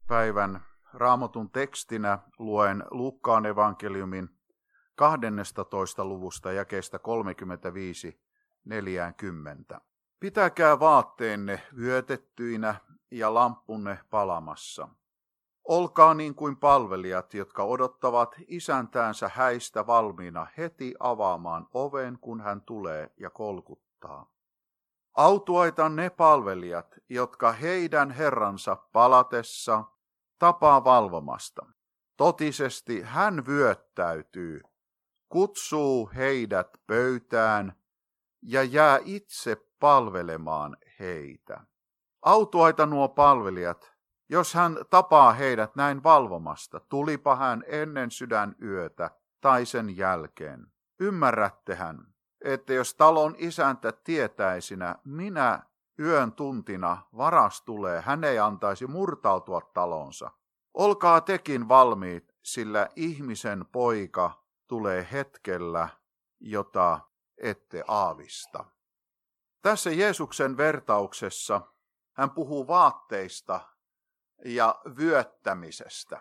Päivän Raamatun tekstinä luen Luukkaan evankeliumin 12. luvusta jakeesta 35-40. Pitäkää vaatteenne vyötettyinä ja lampunne palamassa. Olkaa niin kuin palvelijat, jotka odottavat isäntäänsä häistä valmiina heti avaamaan oven, kun hän tulee ja kolkuttaa. Autuaita ne palvelijat, jotka heidän herransa palatessa tapaa valvomasta. Totisesti hän vyöttäytyy, kutsuu heidät pöytään ja jää itse palvelemaan heitä. Autuaita nuo palvelijat, jos hän tapaa heidät näin valvomasta, tulipa hän ennen sydänyötä tai sen jälkeen. Ymmärrättehän, että jos talon isäntä tietäisinä, minä yön tuntina varas tulee, hän ei antaisi murtautua talonsa. Olkaa tekin valmiit, sillä ihmisen poika tulee hetkellä, jota ette aavista. Tässä Jeesuksen vertauksessa hän puhuu vaatteista ja vyöttämisestä.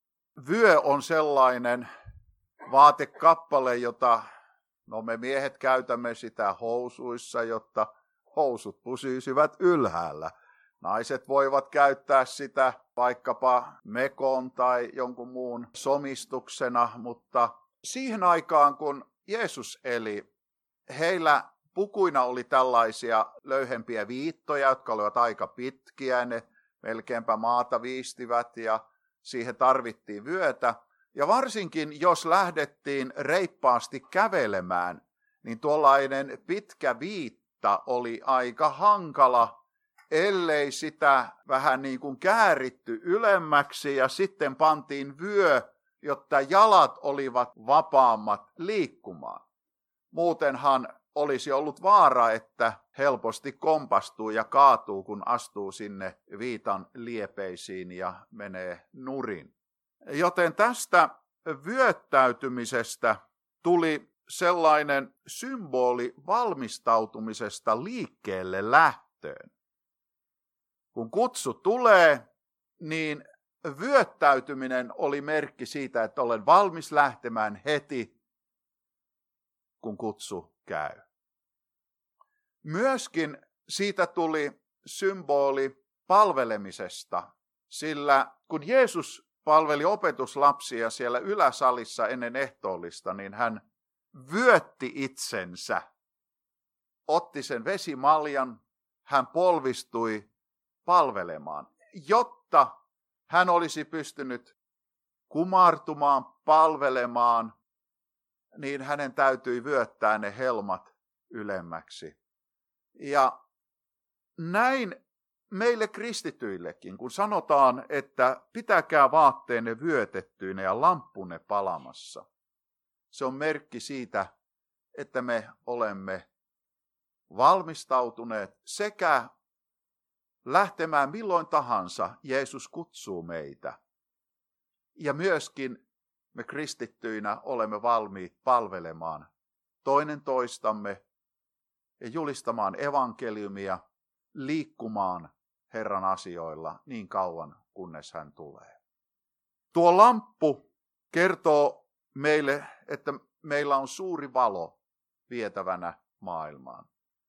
Vyö on sellainen vaatekappale, jota me miehet käytämme sitä housuissa, jotta housut pysyisivät ylhäällä. Naiset voivat käyttää sitä vaikkapa mekon tai jonkun muun somistuksena, mutta siihen aikaan kun Jeesus eli, heillä pukuina oli tällaisia löyhempiä viittoja, jotka olivat aika pitkiä, ne melkeinpä maata viistivät ja siihen tarvittiin vyötä. Ja varsinkin jos lähdettiin reippaasti kävelemään, niin tuollainen pitkä viitta oli aika hankala, ellei sitä vähän niin kuin kääritty ylemmäksi ja sitten pantiin vyö, jotta jalat olivat vapaammat liikkumaan. Muutenhan olisi ollut vaara, että helposti kompastuu ja kaatuu, kun astuu sinne viitan liepeisiin ja menee nurin. Joten tästä vyöttäytymisestä tuli sellainen symboli valmistautumisesta liikkeelle lähtöön. Kun kutsu tulee, niin vyöttäytyminen oli merkki siitä, että olen valmis lähtemään heti, kun kutsu käy. Myöskin siitä tuli symboli palvelemisesta, sillä kun Jeesus palveli opetuslapsia siellä yläsalissa ennen ehtoollista, niin hän vyötti itsensä, otti sen vesimaljan, hän polvistui palvelemaan, jotta hän olisi pystynyt kumartumaan, palvelemaan, niin hänen täytyi vyöttää ne helmat ylemmäksi. Ja näin meille kristityillekin, kun sanotaan, että pitäkää vaatteenne vyötettyinä ja lampunne palamassa, se on merkki siitä, että me olemme valmistautuneet sekä lähtemään milloin tahansa Jeesus kutsuu meitä. Ja myöskin me kristittyinä olemme valmiit palvelemaan toinen toistamme ja julistamaan evankeliumia, liikkumaan Herran asioilla niin kauan, kunnes hän tulee. Tuo lamppu kertoo meille, että meillä on suuri valo vietävänä maailmaan.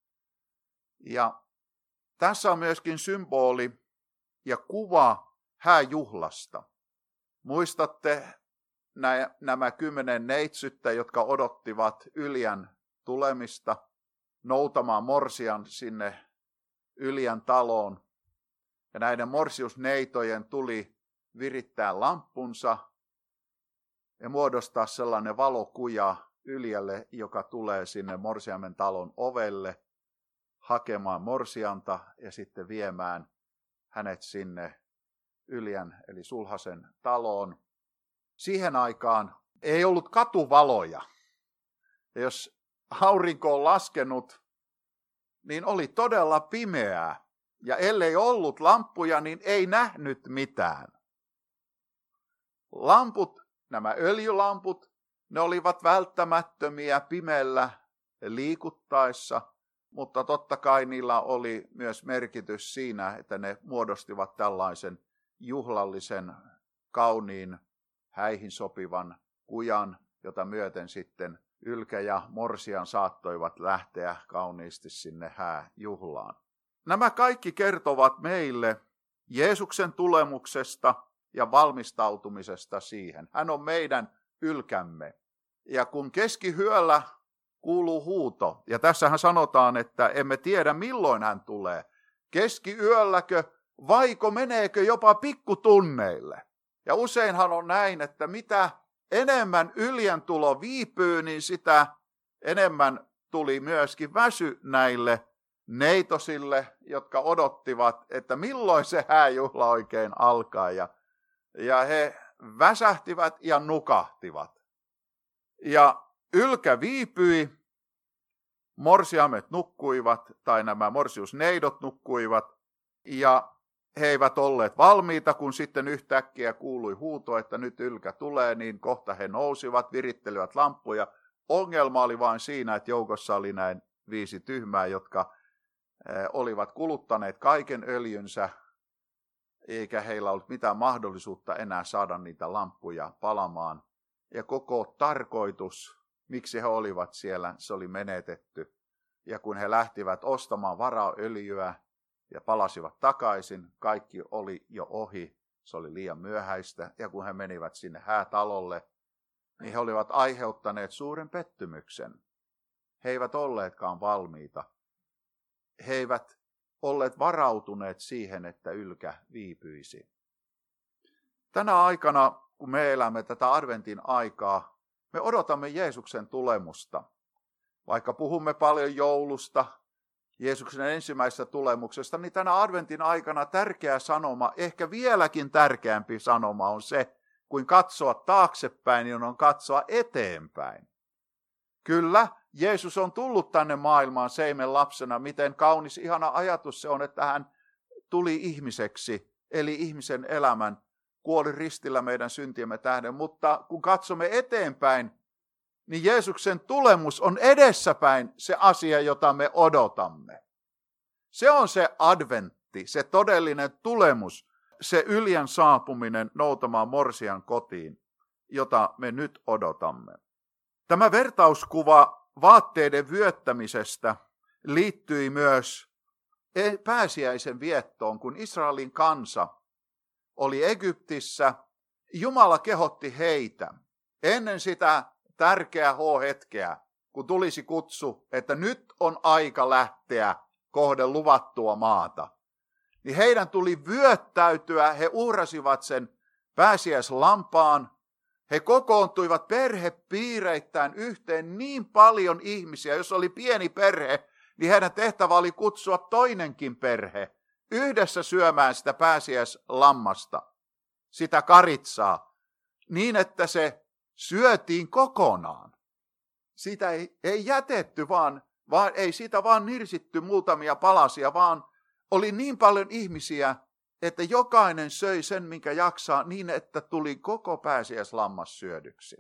Ja tässä on myöskin symboli ja kuva hääjuhlasta. Muistatte nämä 10 neitsyttä, jotka odottivat Yljän tulemista noutamaan morsian sinne Yljän taloon. Ja näiden morsiusneitojen tuli virittää lamppunsa ja muodostaa sellainen valokuja Yljälle, joka tulee sinne morsiamen talon ovelle hakemaan morsianta ja sitten viemään hänet sinne Yljän eli sulhasen taloon. Siihen aikaan ei ollut katuvaloja. Ja jos aurinko on laskenut, niin oli todella pimeää. Ja ellei ollut lamppuja, niin ei nähnyt mitään. Lamput, nämä öljylamput, ne olivat välttämättömiä pimeällä liikuttaessa, mutta totta kai niillä oli myös merkitys siinä, että ne muodostivat tällaisen juhlallisen, kauniin, häihin sopivan kujan, jota myöten sitten Ylkä ja Morsian saattoivat lähteä kauniisti sinne hääjuhlaan. Nämä kaikki kertovat meille Jeesuksen tulemuksesta ja valmistautumisesta siihen. Hän on meidän ylkämme. Ja kun keskiyöllä kuuluu huuto, ja tässähän sanotaan, että emme tiedä milloin hän tulee. Keskiyölläkö, vaiko meneekö jopa pikkutunneille? Ja useinhan on näin, että mitä enemmän yljäntulo viipyy, niin sitä enemmän tuli myöskin väsy näille neitosille, jotka odottivat, että milloin se hääjuhla oikein alkaa. Ja he väsähtivät ja nukahtivat. Ja Ylkä viipyi, morsiamet nukkuivat, tai nämä morsiusneidot nukkuivat, ja he eivät olleet valmiita, kun sitten yhtäkkiä kuului huuto, että nyt Ylkä tulee, niin kohta he nousivat, virittelivät lamppuja. Ongelma oli vain siinä, että joukossa oli näin 5 tyhmää, jotka olivat kuluttaneet kaiken öljynsä, eikä heillä ollut mitään mahdollisuutta enää saada niitä lamppuja palamaan. Ja koko tarkoitus, miksi he olivat siellä, se oli menetetty. Ja kun he lähtivät ostamaan varaöljyä ja palasivat takaisin, kaikki oli jo ohi. Se oli liian myöhäistä. Ja kun he menivät sinne häätalolle, niin he olivat aiheuttaneet suuren pettymyksen. He eivät olleetkaan valmiita. He eivät olleet varautuneet siihen, että Ylkä viipyisi. Tänä aikana, kun me elämme tätä adventin aikaa, me odotamme Jeesuksen tulemusta. Vaikka puhumme paljon joulusta, Jeesuksen ensimmäisestä tulemuksesta, niin tänä adventin aikana tärkeä sanoma, ehkä vieläkin tärkeämpi sanoma on se, kuin katsoa taaksepäin, niin on katsoa eteenpäin. Kyllä, Jeesus on tullut tänne maailmaan seimen lapsena. Miten kaunis, ihana ajatus se on, että hän tuli ihmiseksi, eli ihmisen elämän, kuoli ristillä meidän syntiemme tähden. Mutta kun katsomme eteenpäin, niin Jeesuksen tulemus on edessäpäin se asia, jota me odotamme. Se on se adventti, se todellinen tulemus, se Yljän saapuminen noutamaan morsian kotiin, jota me nyt odotamme. Tämä vertauskuva vaatteiden vyöttämisestä liittyi myös pääsiäisen viettoon, kun Israelin kansa oli Egyptissä. Jumala kehotti heitä ennen sitä tärkeää H-hetkeä, kun tulisi kutsu, että nyt on aika lähteä kohden luvattua maata. Niin heidän tuli vyöttäytyä, he uhrasivat sen pääsiäislampaan. He kokoontuivat perhepiireittäin yhteen niin paljon ihmisiä, jos oli pieni perhe, niin heidän tehtävä oli kutsua toinenkin perhe yhdessä syömään sitä pääsiäislammasta, sitä karitsaa, niin että se syötiin kokonaan. Sitä ei jätetty, vaan ei siitä vaan nirsitty muutamia palasia, vaan oli niin paljon ihmisiä, että jokainen söi sen, minkä jaksaa, niin että tuli koko pääsiäislammas syödyksi.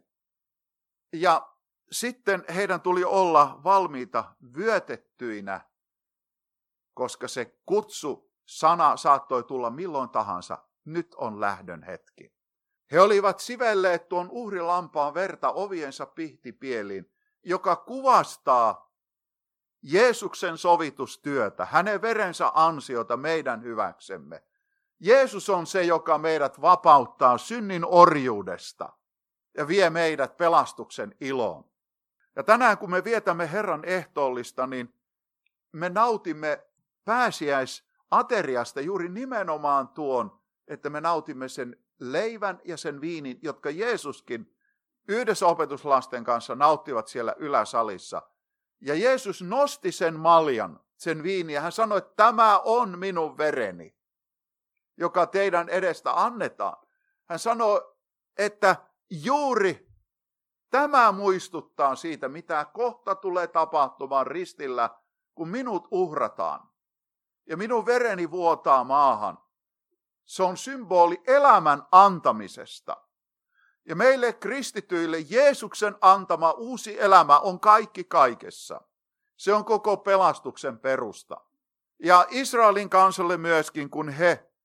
Ja sitten heidän tuli olla valmiita vyötettyinä, koska se kutsu-sana saattoi tulla milloin tahansa. Nyt on lähdön hetki. He olivat sivelleet tuon uhrilampaan verta oviensa pihtipieliin, joka kuvastaa Jeesuksen sovitustyötä, hänen verensä ansiota meidän hyväksemme. Jeesus on se, joka meidät vapauttaa synnin orjuudesta ja vie meidät pelastuksen iloon. Ja tänään kun me vietämme Herran ehtoollista, niin me nautimme pääsiäisateriasta juuri nimenomaan tuon, että me nautimme sen leivän ja sen viinin, jotka Jeesuskin yhdessä opetuslasten kanssa nauttivat siellä yläsalissa. Ja Jeesus nosti sen maljan, sen viinin, ja hän sanoi, että tämä on minun vereni, joka teidän edestä annetaan. Hän sanoi, että juuri tämä muistuttaa siitä, mitä kohta tulee tapahtumaan ristillä, kun minut uhrataan. Ja minun vereni vuotaa maahan. Se on symboli elämän antamisesta. Ja meille kristityille Jeesuksen antama uusi elämä on kaikki kaikessa. Se on koko pelastuksen perusta. Ja Israelin kansalle myöskin, kun he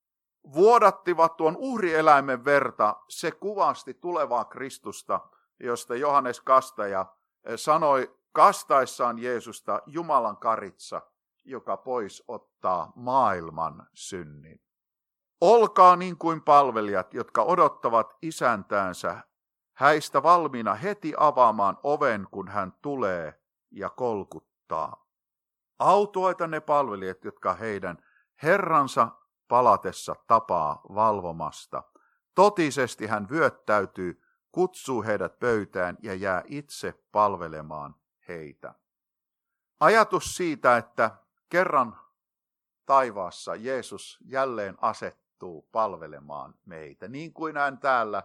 vuodattivat tuon uhrieläimen verta, se kuvasti tulevaa Kristusta, josta Johannes Kastaja sanoi kastaessaan Jeesusta Jumalan karitsa, joka pois ottaa maailman synnin. Olkaa niin kuin palvelijat, jotka odottavat isäntäänsä, häistä valmiina heti avaamaan oven, kun hän tulee ja kolkuttaa. Autuaita ne palvelijat, jotka heidän herransa palatessa tapaa valvomasta. Totisesti hän vyöttäytyy, kutsuu heidät pöytään ja jää itse palvelemaan heitä. Ajatus siitä, että kerran taivaassa Jeesus jälleen asettuu palvelemaan meitä, niin kuin hän täällä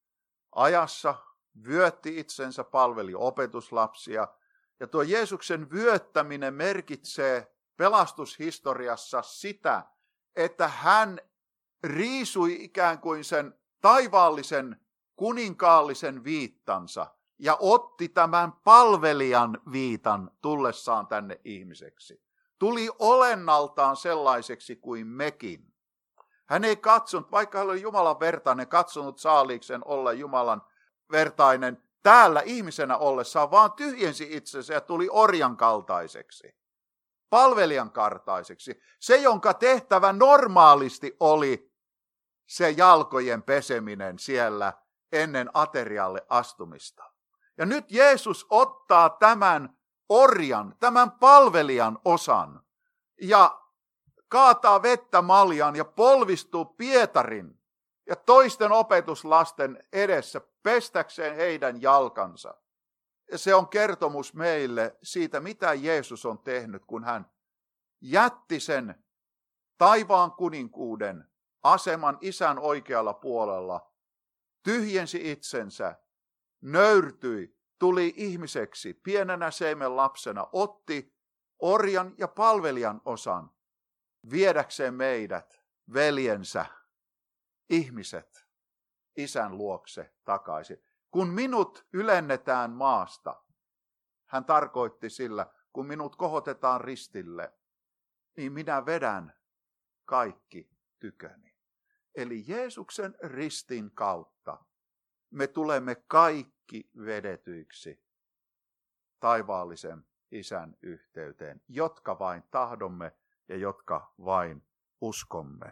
ajassa vyötti itsensä, palveli opetuslapsia. Ja tuo Jeesuksen vyöttäminen merkitsee pelastushistoriassa sitä, että hän riisui ikään kuin sen taivaallisen kuninkaallisen viittansa ja otti tämän palvelijan viitan tullessaan tänne ihmiseksi. Tuli olennaltaan sellaiseksi kuin mekin. Hän ei katsonut, vaikka hän oli Jumalan vertainen, katsonut saaliikseen olla Jumalan vertainen täällä ihmisenä ollessaan, vaan tyhjensi itsensä ja tuli orjan kaltaiseksi, palvelijan kaltaiseksi. Se, jonka tehtävä normaalisti oli se jalkojen peseminen siellä ennen aterialle astumista. Ja nyt Jeesus ottaa tämän orjan, tämän palvelijan osan ja kaataa vettä maljan ja polvistuu Pietarin ja toisten opetuslasten edessä pestäkseen heidän jalkansa. Ja se on kertomus meille siitä, mitä Jeesus on tehnyt, kun hän jätti sen taivaan kuninkuuden aseman isän oikealla puolella, tyhjensi itsensä, nöyrtyi, tuli ihmiseksi, pienenä seimen lapsena, otti orjan ja palvelijan osan viedäkseen meidät, veljensä, ihmiset, isän luokse takaisin. Kun minut ylennetään maasta, hän tarkoitti sillä, kun minut kohotetaan ristille, niin minä vedän kaikki tyköni. Eli Jeesuksen ristin kautta me tulemme kaikki vedetyiksi taivaallisen isän yhteyteen, jotka vain tahdomme ja jotka vain uskomme.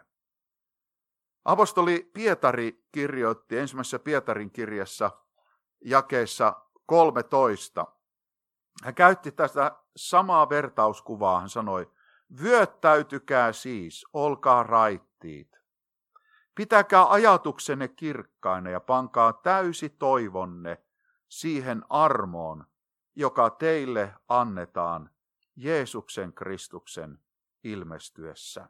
Apostoli Pietari kirjoitti ensimmäisessä Pietarin kirjassa jakeessa 13. Hän käytti tästä samaa vertauskuvaa. Hän sanoi, vyöttäytykää siis, olkaa raittiit. Pitäkää ajatuksenne kirkkaina ja pankaa täysi toivonne siihen armoon, joka teille annetaan Jeesuksen Kristuksen ilmestyessä.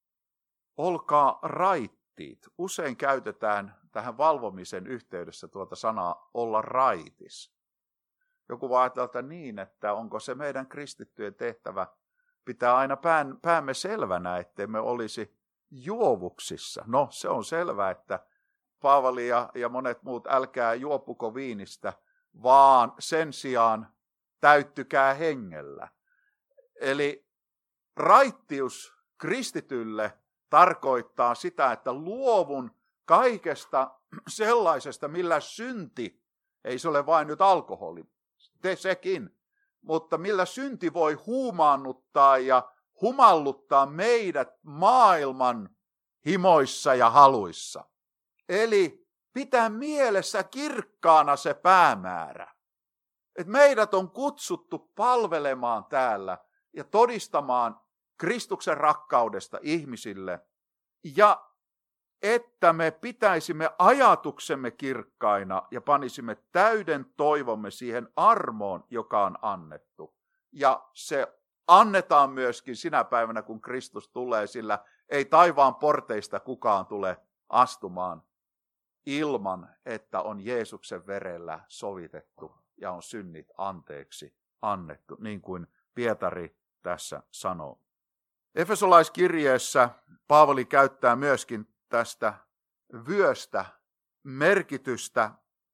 Olkaa raittiit. Usein käytetään tähän valvomisen yhteydessä tuota sanaa olla raitis. Joku voi ajatella niin, että onko se meidän kristittyjen tehtävä pitää aina päämme selvänä, ettei me olisi juovuksissa. No, se on selvää, että Paavali ja monet muut, älkää juopuko viinistä, vaan sen sijaan täyttykää hengellä. Eli raittius kristitylle tarkoittaa sitä, että luovun kaikesta sellaisesta, millä synti, ei se ole vain nyt alkoholi, sekin, mutta millä synti voi huumaannuttaa ja humalluttaa meidät maailman himoissa ja haluissa. Eli pitää mielessä kirkkaana se päämäärä. Että meidät on kutsuttu palvelemaan täällä ja todistamaan Kristuksen rakkaudesta ihmisille. Ja että me pitäisimme ajatuksemme kirkkaina ja panisimme täyden toivomme siihen armoon, joka on annettu. Ja se annetaan myöskin sinä päivänä, kun Kristus tulee, sillä ei taivaan porteista kukaan tule astumaan ilman, että on Jeesuksen verellä sovitettu ja on synnit anteeksi annettu, niin kuin Pietari tässä sanoo. Efesolaiskirjeessä Paavali käyttää myöskin tästä vyöstä merkitystä.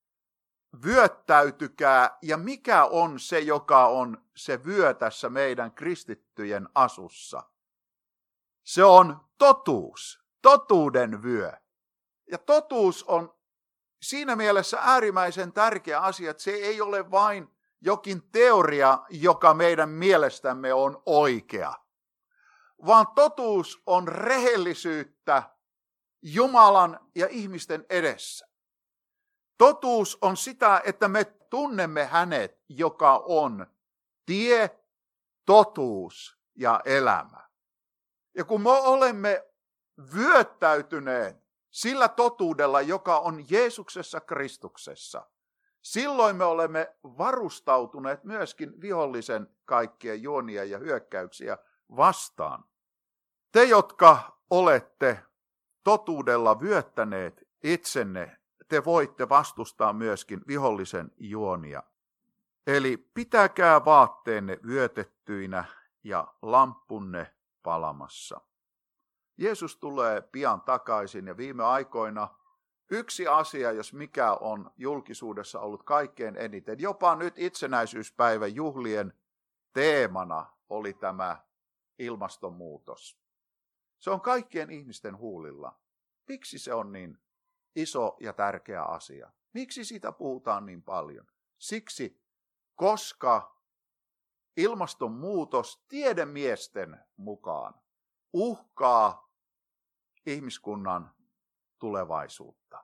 Vyöttäytykää, ja mikä on se, joka on se vyö tässä meidän kristittyjen asussa? Se on totuus. totuuden vyö. Ja totuus on siinä mielessä äärimmäisen tärkeä asia, että se ei ole vain jokin teoria, joka meidän mielestämme on oikea, vaan totuus on rehellisyyttä Jumalan ja ihmisten edessä. Totuus on sitä, että me tunnemme hänet, joka on tie, totuus ja elämä. Ja kun me olemme vyöttäytyneet sillä totuudella, joka on Jeesuksessa Kristuksessa, silloin me olemme varustautuneet myöskin vihollisen kaikkia juonia ja hyökkäyksiä vastaan. Te, jotka olette totuudella vyöttäneet itsenne, te voitte vastustaa myöskin vihollisen juonia. Eli pitäkää vaatteenne vyötettyinä ja lamppunne palamassa. Jeesus tulee pian takaisin ja viime aikoina yksi asia, jos mikä on julkisuudessa ollut kaikkein eniten, jopa nyt itsenäisyyspäivän juhlien teemana oli tämä ilmastonmuutos. Se on kaikkien ihmisten huulilla. Miksi se on niin iso ja tärkeä asia? Miksi siitä puhutaan niin paljon? Siksi, koska ilmastonmuutos tiedemiesten mukaan uhkaa ihmiskunnan tulevaisuutta.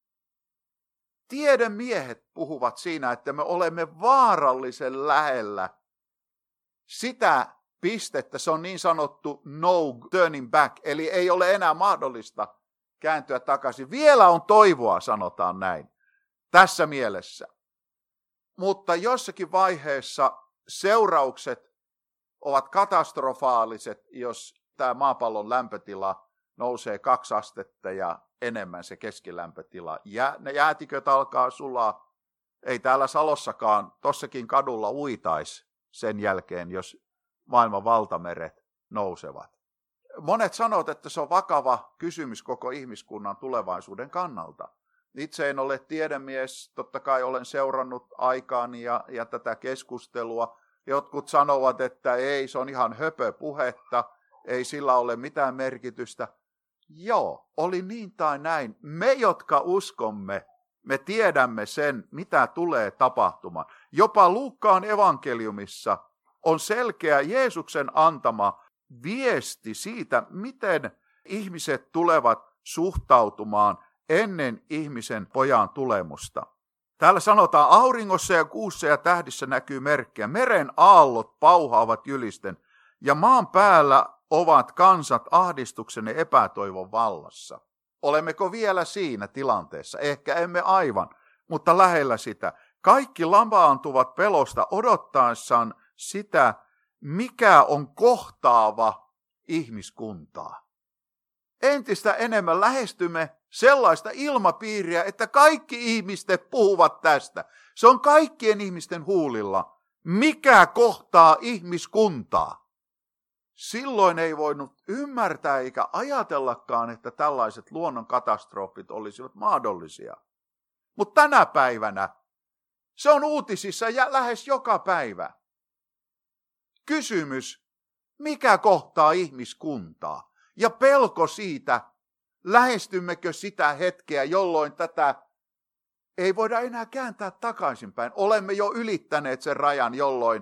Tiedemiehet puhuvat siinä, että me olemme vaarallisen lähellä sitä pistettä, se on niin sanottu no turning back, eli ei ole enää mahdollista kääntyä takaisin. Vielä on toivoa, sanotaan näin, tässä mielessä. Mutta jossakin vaiheessa seuraukset ovat katastrofaaliset, jos tämä maapallon lämpötila nousee 2 astetta ja enemmän se keskilämpötila. Ja ne jäätiköt alkaa sulaa. Ei täällä Salossakaan, tossakin kadulla uitaisi sen jälkeen, jos maailman valtameret nousevat. Monet sanovat, että se on vakava kysymys koko ihmiskunnan tulevaisuuden kannalta. Itse en ole tiedemies, totta kai olen seurannut aikaani ja tätä keskustelua. Jotkut sanovat, että ei, se on ihan höpöpuhetta, ei sillä ole mitään merkitystä. Joo, oli niin tai näin. Me, jotka uskomme, me tiedämme sen, mitä tulee tapahtumaan. Jopa Luukkaan evankeliumissa on selkeä Jeesuksen antama viesti siitä, miten ihmiset tulevat suhtautumaan ennen ihmisen pojan tulemusta. Täällä sanotaan, auringossa ja kuussa ja tähdissä näkyy merkkejä. Meren aallot pauhaavat jylisten ja maan päällä ovat kansat ahdistuksen ja epätoivon vallassa. Olemmeko vielä siinä tilanteessa? Ehkä emme aivan, mutta lähellä sitä. Kaikki lamaantuvat pelosta odottaessaan sitä, mikä on kohtaava ihmiskuntaa. Entistä enemmän lähestymme sellaista ilmapiiriä, että kaikki ihmiset puhuvat tästä. Se on kaikkien ihmisten huulilla. Mikä kohtaa ihmiskuntaa? Silloin ei voinut ymmärtää eikä ajatellakaan, että tällaiset luonnonkatastrofit olisivat mahdollisia. Mutta tänä päivänä se on uutisissa ja lähes joka päivä. Kysymys, mikä kohtaa ihmiskuntaa? Ja pelko siitä, lähestymmekö sitä hetkeä, jolloin tätä ei voida enää kääntää takaisinpäin. Olemme jo ylittäneet sen rajan, jolloin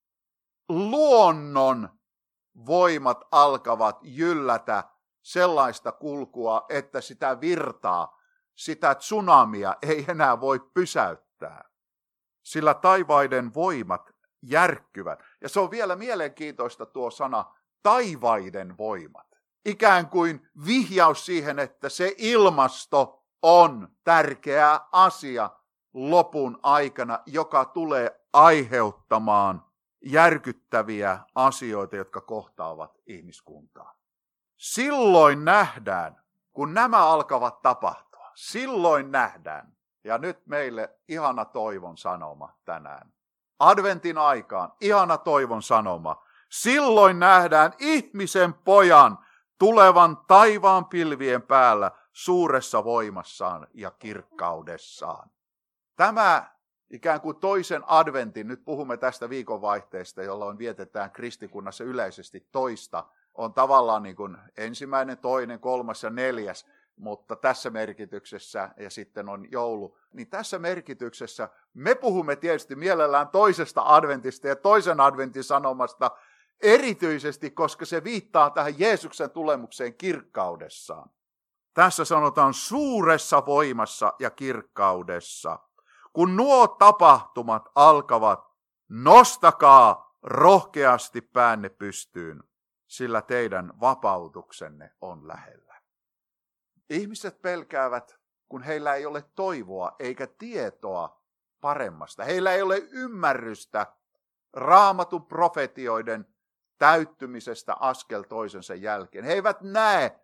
luonnon voimat alkavat jyllätä sellaista kulkua, että sitä virtaa, sitä tsunamia ei enää voi pysäyttää. Sillä taivaiden voimat järkkyvät. Ja se on vielä mielenkiintoista tuo sana taivaiden voimat. Ikään kuin vihjaus siihen, että se ilmasto on tärkeä asia lopun aikana, joka tulee aiheuttamaan järkyttäviä asioita, jotka kohtaavat ihmiskuntaa. Silloin nähdään, kun nämä alkavat tapahtua, silloin nähdään, ja nyt meille ihana toivon sanoma tänään. Adventin aikaan ihana toivon sanoma. Silloin nähdään ihmisen pojan tulevan taivaan pilvien päällä suuressa voimassaan ja kirkkaudessaan. Tämä ikään kuin toisen adventin, nyt puhumme tästä viikonvaihteesta, jolloin vietetään kristikunnassa yleisesti toista on tavallaan niin kuin ensimmäinen, toinen, kolmas ja neljäs, mutta tässä merkityksessä, ja sitten on joulu, niin tässä merkityksessä me puhumme tietysti mielellään toisesta adventista ja toisen adventin sanomasta erityisesti, koska se viittaa tähän Jeesuksen tulemukseen kirkkaudessaan. Tässä sanotaan suuressa voimassa ja kirkkaudessa. Kun nuo tapahtumat alkavat, nostakaa rohkeasti päänne pystyyn, sillä teidän vapautuksenne on lähellä. Ihmiset pelkäävät, kun heillä ei ole toivoa eikä tietoa paremmasta. Heillä ei ole ymmärrystä Raamatun profetioiden täyttymisestä askel toisensa jälkeen. He eivät näe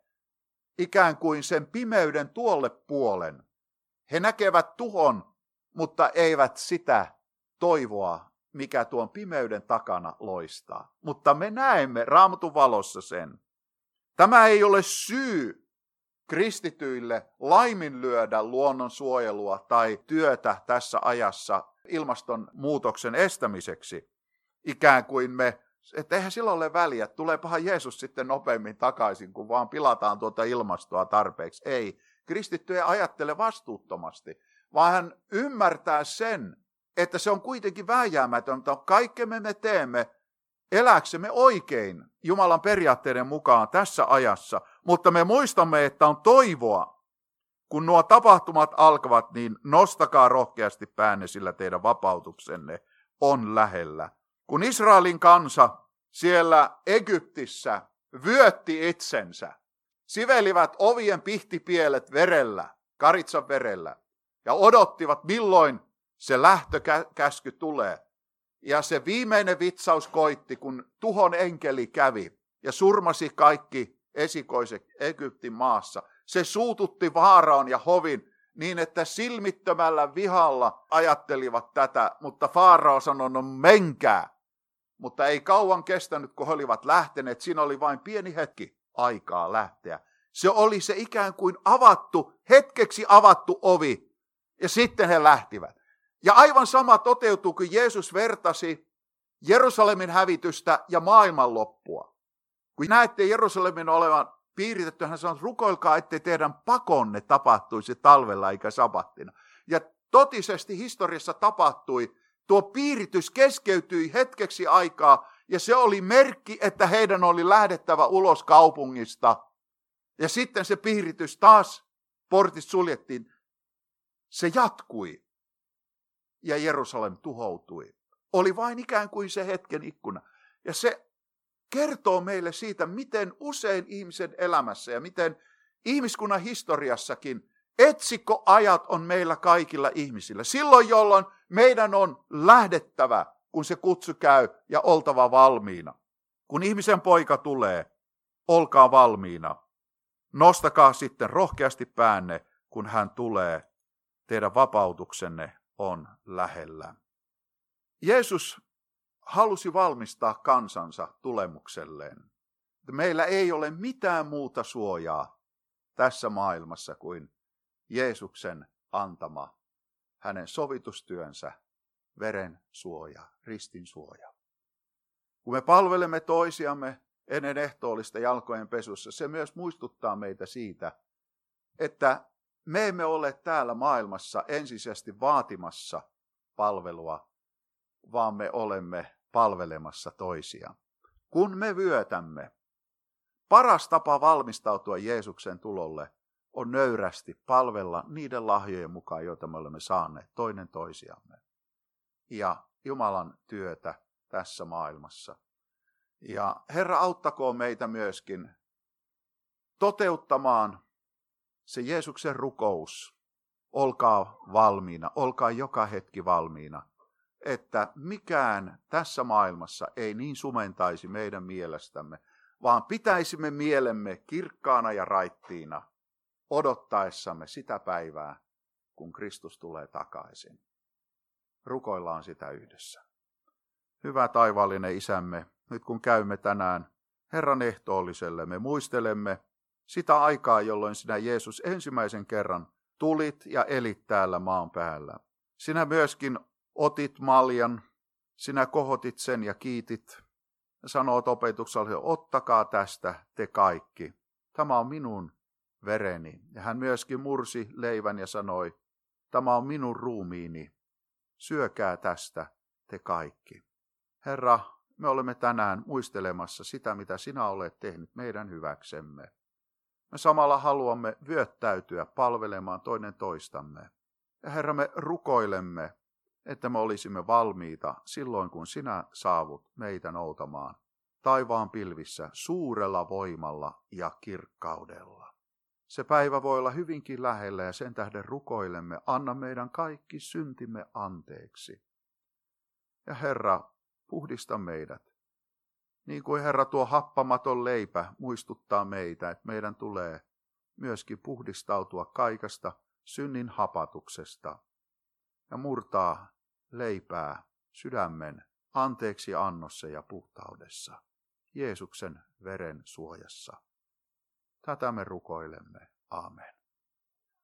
ikään kuin sen pimeyden tuolle puolen. He näkevät tuhon, mutta eivät sitä toivoa, mikä tuon pimeyden takana loistaa. Mutta me näemme Raamatun valossa sen. Tämä ei ole syy kristityille laiminlyödä luonnonsuojelua tai työtä tässä ajassa ilmastonmuutoksen estämiseksi. Ikään kuin että eihän sillä ole väliä, tuleepahan Jeesus sitten nopeammin takaisin, kun vaan pilataan tuota ilmastoa tarpeeksi. Ei, kristitty ei ajattele vastuuttomasti, vaan hän ymmärtää sen, että se on kuitenkin vääjäämätöntä. Kaikkemme me teemme elääksemme oikein Jumalan periaatteiden mukaan tässä ajassa, mutta me muistamme, että on toivoa. Kun nuo tapahtumat alkavat, niin nostakaa rohkeasti päänne, sillä teidän vapautuksenne on lähellä. Kun Israelin kansa siellä Egyptissä vyötti itsensä, sivelivät ovien pihtipielet verellä, karitsan verellä, ja odottivat, milloin se lähtökäsky tulee. Ja se viimeinen vitsaus koitti, kun tuhon enkeli kävi ja surmasi kaikki esikoiset Egyptin maassa. Se suututti Faaraon ja hovin niin, että silmittömällä vihalla ajattelivat tätä, mutta Faarao sanoi, no menkää. Mutta ei kauan kestänyt, kun he olivat lähteneet. Siinä oli vain pieni hetki aikaa lähteä. Se oli se ikään kuin hetkeksi avattu ovi. Ja sitten he lähtivät. Ja aivan sama toteutuu, kun Jeesus vertasi Jerusalemin hävitystä ja maailmanloppua. Kun näette Jerusalemin olevan piiritetty, hän sanoi, rukoilkaa, ettei teidän pakonne tapahtuisi talvella eikä sabattina. Ja totisesti historiassa tapahtui. Tuo piiritys keskeytyi hetkeksi aikaa, ja se oli merkki, että heidän oli lähdettävä ulos kaupungista. Ja sitten se piiritys taas, portit suljettiin, se jatkui. Ja Jerusalem tuhoutui. Oli vain ikään kuin se hetken ikkuna. Ja se kertoo meille siitä, miten usein ihmisen elämässä ja miten ihmiskunnan historiassakin etsikkoajat on meillä kaikilla ihmisillä. Silloin, jolloin meidän on lähdettävä, kun se kutsu käy, ja oltava valmiina. Kun ihmisen poika tulee, olkaa valmiina. Nostakaa sitten rohkeasti päänne, kun hän tulee. Teidän vapautuksenne on lähellä. Jeesus halusi valmistaa kansansa tulemukselleen. Meillä ei ole mitään muuta suojaa tässä maailmassa kuin Jeesuksen antama hänen sovitustyönsä, veren suoja, ristin suoja. Kun me palvelemme toisiamme ennen ehtoollista jalkojen pesussa, se myös muistuttaa meitä siitä, että me emme ole täällä maailmassa ensisijaisesti vaatimassa palvelua, vaan me olemme palvelemassa toisia. Kun me vyötämme, paras tapa valmistautua Jeesuksen tulolle on nöyrästi palvella niiden lahjojen mukaan, joita me olemme saaneet toinen toisiamme. Ja Jumalan työtä tässä maailmassa. Ja Herra, auttakoon meitä myöskin toteuttamaan se Jeesuksen rukous. Olkaa valmiina, olkaa joka hetki valmiina, että mikään tässä maailmassa ei niin sumentaisi meidän mielestämme, vaan pitäisimme mielemme kirkkaana ja raittiina odottaessamme sitä päivää, kun Kristus tulee takaisin. Rukoillaan sitä yhdessä. Hyvä taivaallinen Isämme, nyt kun käymme tänään Herran ehtoolliselle, me muistelemme sitä aikaa, jolloin sinä Jeesus ensimmäisen kerran tulit ja elit täällä maan päällä. Sinä myöskin otit maljan, sinä kohotit sen ja kiitit. sanoo opetuksella, ottakaa tästä te kaikki. Tämä on minun vereni. Ja hän myöskin mursi leivän ja sanoi, tämä on minun ruumiini. Syökää tästä te kaikki. Herra, me olemme tänään muistelemassa sitä, mitä sinä olet tehnyt meidän hyväksemme. Me samalla haluamme vyöttäytyä palvelemaan toinen toistamme. Ja Herra, me rukoilemme, että me olisimme valmiita silloin, kun sinä saavut meitä noutamaan taivaan pilvissä suurella voimalla ja kirkkaudella. Se päivä voi olla hyvinkin lähellä ja sen tähden rukoilemme, anna meidän kaikki syntimme anteeksi. Ja Herra, puhdista meidät. Niin kuin Herra tuo happamaton leipä muistuttaa meitä, että meidän tulee myöskin puhdistautua kaikesta synnin hapatuksesta ja murtaa leipää sydämen anteeksi annossa ja puhtaudessa, Jeesuksen veren suojassa. Tätä me rukoilemme. Aamen.